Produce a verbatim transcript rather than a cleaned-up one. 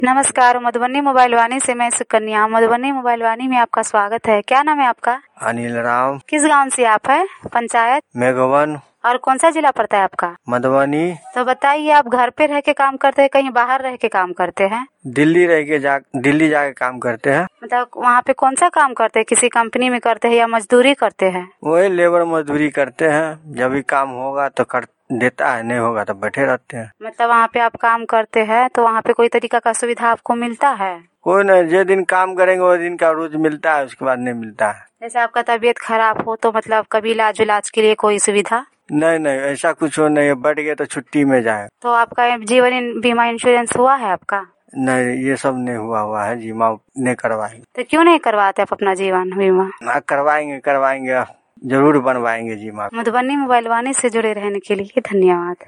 नमस्कार, मधुबनी मोबाइल वाणी से मैं सुकन्या। मधुबनी मोबाइल वाणी में आपका स्वागत है। क्या नाम है आपका? अनिल राम। किस गांव से आप है? पंचायत मेघवन। और कौन सा जिला पड़ता है आपका? मधुबनी। तो बताइए, आप घर पे रह के काम करते हैं, कहीं बाहर रह के काम करते हैं? दिल्ली रह के जा दिल्ली जाके काम करते हैं। मतलब वहाँ पे कौन सा काम करते हैं? किसी कंपनी में करते हैं या मजदूरी करते हैं? वही लेबर मजदूरी करते हैं। जब भी काम होगा तो कर देता है, नहीं होगा तो बैठे रहते हैं। मतलब वहाँ पे आप काम करते हैं तो वहाँ पे कोई तरीका का सुविधा आपको मिलता है? कोई नहीं, जो दिन काम करेंगे वो दिन का रोज मिलता है, उसके बाद नहीं मिलता है। जैसे आपका तबीयत खराब हो तो मतलब कभी इलाज उलाज के लिए कोई सुविधा? नहीं नहीं, ऐसा कुछ हो नहीं है। बढ़ गया तो छुट्टी में जाए। तो आपका जीवन बीमा इंश्योरेंस हुआ है आपका? नहीं, ये सब नहीं हुआ हुआ है। बीमा नहीं करवाएंगे। तो क्यों नहीं करवाते आप अपना जीवन बीमा? ना करवाएंगे करवाएंगे जरूर बनवाएंगे बीमा। मधुबनी मोबाइल वाणी से जुड़े रहने के लिए धन्यवाद।